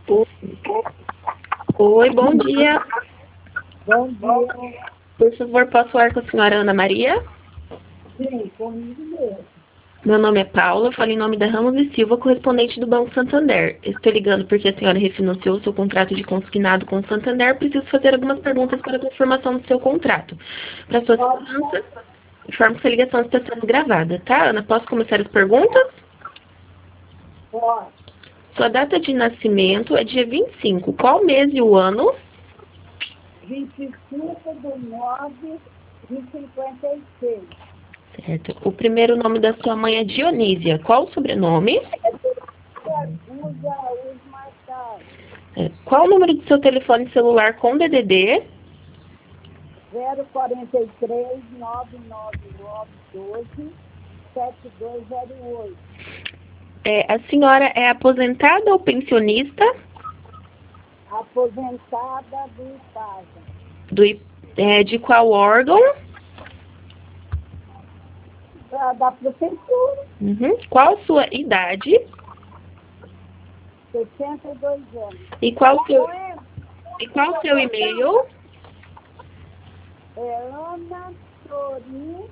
Oi, bom dia. Bom dia. Por favor, posso falar com a senhora Ana Maria? Sim, comigo mesmo. Meu nome é Paula, eu falo em nome da Ramos e Silva, correspondente do Banco Santander. Estou ligando porque a senhora refinanciou o seu contrato de consignado com o Santander. Preciso fazer algumas perguntas para a confirmação do seu contrato. Para sua segurança, informo que a ligação está sendo gravada, tá, Ana? Posso começar as perguntas? Pode. Sua data de nascimento é dia 25. Qual mês e o ano? 25/9/56. Certo. O primeiro nome da sua mãe é Dionísia. Qual o sobrenome? Usa marcado. Qual o número do seu telefone celular com DDD? 043 99912 7208. A senhora é aposentada ou pensionista? Aposentada do Estado. De qual órgão? Da prefeitura. Uhum. Qual a sua idade? 62 anos. E qual o seu e-mail? É Ana Torim,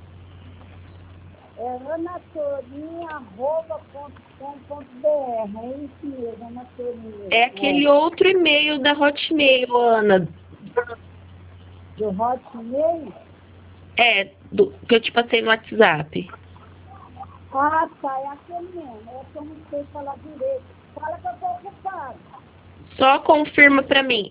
anatorim@com.br. É isso mesmo, Ana Torim. É aquele outro e-mail da Hotmail, Ana. Do Hotmail? Que eu te passei no WhatsApp. Ah, tá, é aquele mesmo. É que eu não sei falar direito. Fala que eu tô ocupado. Só confirma pra mim,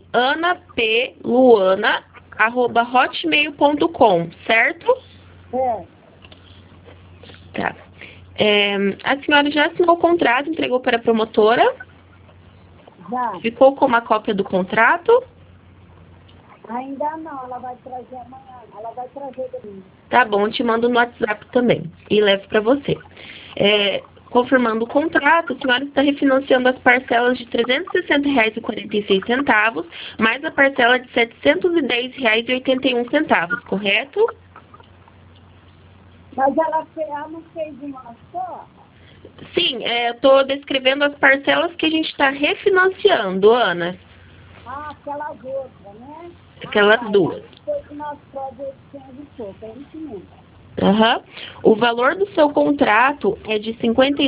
anaPluana@hotmail.com, certo? É, Tá. A senhora já assinou o contrato, entregou para a promotora? já. Ficou com uma cópia do contrato? Ainda não, ela vai trazer amanhã. Ela vai trazer domingo. Tá bom, eu te mando no WhatsApp também e levo para você. Confirmando o contrato, a senhora está refinanciando as parcelas de R$ 360,46, mais a parcela de R$ 710,81, correto? Mas ela não fez uma só? Sim, eu estou descrevendo as parcelas que a gente está refinanciando, Ana. Ah, aquelas outras, né? Aquelas duas. Foi que nós podemos ter de pouco, é isso mesmo. Uhum. O valor do seu contrato é de R$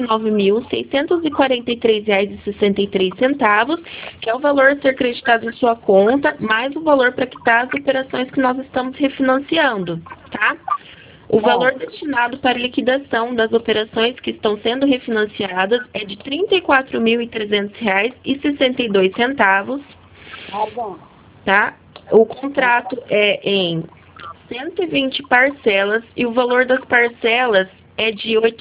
59.643,63, que é o valor a ser creditado em sua conta, mais o valor para quitar as operações que nós estamos refinanciando, tá? O valor destinado para liquidação das operações que estão sendo refinanciadas é de R$ 34.300,62, Tá bom. tá? O contrato é em 120 parcelas e o valor das parcelas é de R$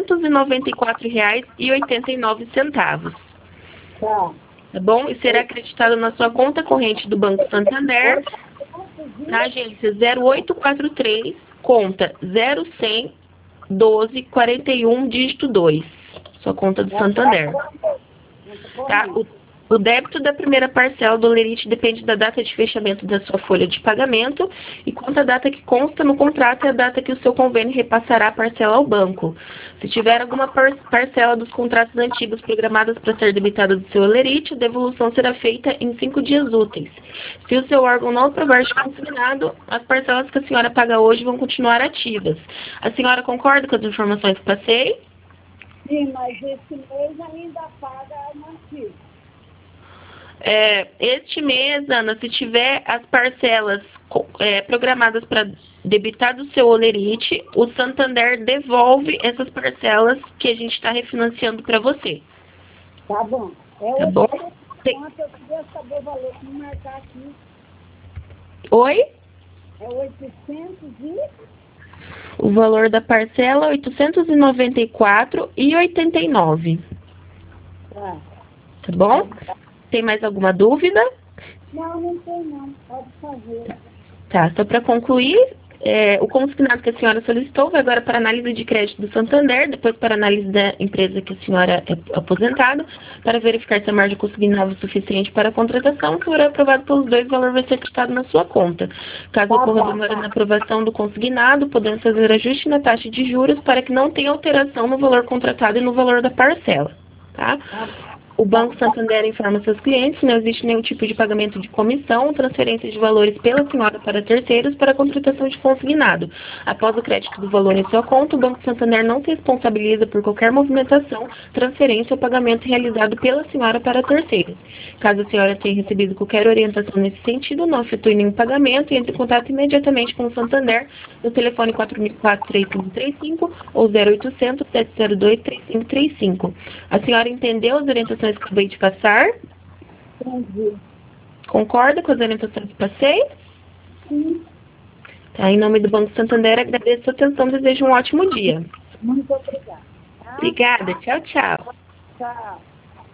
894,89. Tá. Tá bom? E será acreditado na sua conta corrente do Banco Santander, na agência 0843, conta 0100 12 41, dígito 2. Sua conta do Santander. Tá? O débito da primeira parcela do Olerite depende da data de fechamento da sua folha de pagamento e quanto a data que consta no contrato é a data que o seu convênio repassará a parcela ao banco. Se tiver alguma parcela dos contratos antigos programadas para ser debitada do seu Olerite, a devolução será feita em 5 dias úteis. Se o seu órgão não aprovar de consignado, as parcelas que a senhora paga hoje vão continuar ativas. A senhora concorda com as informações que passei? Sim, mas esse mês ainda paga antigo. Este mês, Ana, se tiver as parcelas programadas para debitar do seu Olerite, o Santander devolve essas parcelas que a gente está refinanciando para você. Tá bom. Tá bom? Quanto eu queria saber o valor, que marcar aqui. Oi? É 800 e... O valor da parcela é R$ 894,89. Tá. Tá bom? Tem mais alguma dúvida? Não tem não. Pode fazer. Tá, só para concluir, o consignado que a senhora solicitou vai agora para análise de crédito do Santander, depois para análise da empresa que a senhora é aposentada, para verificar se a margem consignada é suficiente para a contratação. Se for aprovado pelos dois, o valor vai ser creditado na sua conta. Caso ocorra demora na aprovação do consignado, podemos fazer ajuste na taxa de juros para que não tenha alteração no valor contratado e no valor da parcela. Tá? O Banco Santander informa seus clientes que não existe nenhum tipo de pagamento de comissão ou transferência de valores pela senhora para terceiros para a contratação de consignado. Após o crédito do valor em sua conta, o Banco Santander não se responsabiliza por qualquer movimentação, transferência ou pagamento realizado pela senhora para terceiros. Caso a senhora tenha recebido qualquer orientação nesse sentido, não efetue nenhum pagamento e entre em contato imediatamente com o Santander no telefone 4004-3535 ou 0800 702 3535. A senhora entendeu as orientações que eu acabei de passar? Entendi. Concorda com as orientações que passei? Sim. Tá, em nome do Banco Santander, agradeço a sua atenção e desejo um ótimo dia. Muito obrigada. Tá? Obrigada. Tchau, tchau. Tchau.